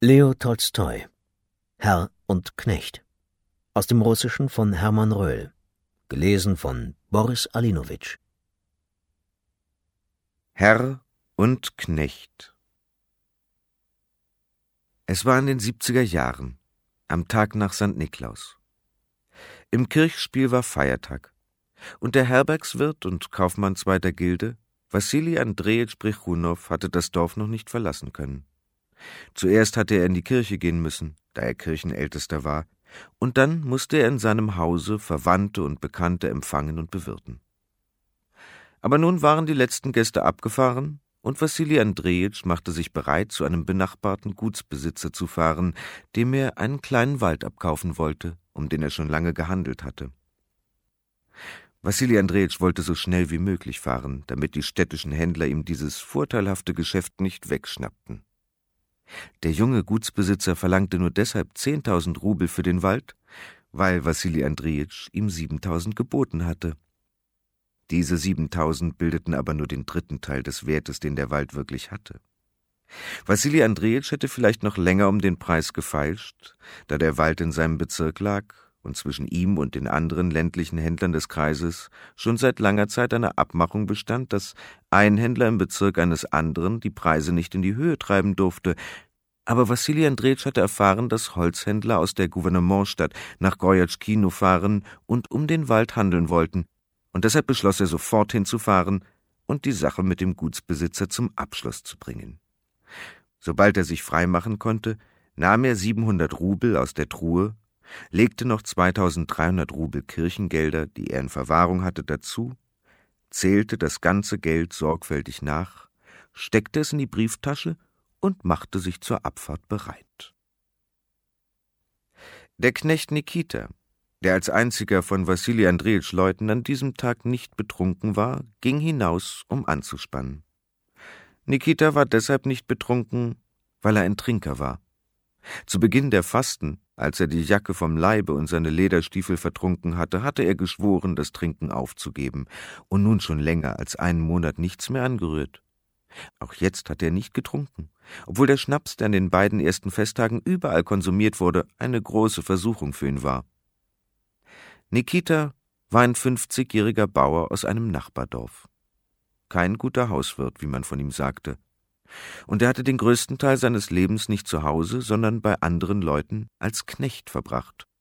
Leo Tolstoi, Herr und Knecht. Aus dem Russischen von Hermann Röhl. Gelesen von Boris Alinowitsch. Herr und Knecht. Es war in den 70er Jahren, am Tag nach St. Niklaus. Im Kirchspiel war Feiertag, und der Herbergswirt und Kaufmann zweiter Gilde, Wassili Andrejitsch Brechunow, hatte das Dorf noch nicht verlassen können. Zuerst hatte er in die Kirche gehen müssen, da er Kirchenältester war, und dann musste er in seinem Hause Verwandte und Bekannte empfangen und bewirten. Aber nun waren die letzten Gäste abgefahren, und Wassili Andrejitsch machte sich bereit, zu einem benachbarten Gutsbesitzer zu fahren, dem er einen kleinen Wald abkaufen wollte, um den er schon lange gehandelt hatte. Wassili Andrejitsch wollte so schnell wie möglich fahren, damit die städtischen Händler ihm dieses vorteilhafte Geschäft nicht wegschnappten. Der junge Gutsbesitzer verlangte nur deshalb 10.000 Rubel für den Wald, weil Wassili Andrejitsch ihm 7.000 geboten hatte. Diese 7.000 bildeten aber nur den dritten Teil des Wertes, den der Wald wirklich hatte. Wassili Andrejitsch hätte vielleicht noch länger um den Preis gefeilscht, da der Wald in seinem Bezirk lag und zwischen ihm und den anderen ländlichen Händlern des Kreises schon seit langer Zeit eine Abmachung bestand, dass ein Händler im Bezirk eines anderen die Preise nicht in die Höhe treiben durfte. Aber Wassili Andrejitsch hatte erfahren, dass Holzhändler aus der Gouvernementsstadt nach Gorjatschkino fahren und um den Wald handeln wollten, und deshalb beschloss er sofort hinzufahren und die Sache mit dem Gutsbesitzer zum Abschluss zu bringen. Sobald er sich freimachen konnte, nahm er 700 Rubel aus der Truhe, legte noch 2.300 Rubel Kirchengelder, die er in Verwahrung hatte, dazu, zählte das ganze Geld sorgfältig nach, steckte es in die Brieftasche und machte sich zur Abfahrt bereit. Der Knecht Nikita, der als einziger von Wassili Andrejitschs Leuten an diesem Tag nicht betrunken war, ging hinaus, um anzuspannen. Nikita war deshalb nicht betrunken, weil er ein Trinker war. Zu Beginn der Fasten, als er die Jacke vom Leibe und seine Lederstiefel vertrunken hatte, hatte er geschworen, das Trinken aufzugeben und nun schon länger als einen Monat nichts mehr angerührt. Auch jetzt hatte er nicht getrunken, obwohl der Schnaps, der an den beiden ersten Festtagen überall konsumiert wurde, eine große Versuchung für ihn war. Nikita war ein 50-jähriger Bauer aus einem Nachbardorf. Kein guter Hauswirt, wie man von ihm sagte. Und er hatte den größten Teil seines Lebens nicht zu Hause, sondern bei anderen Leuten als Knecht verbracht.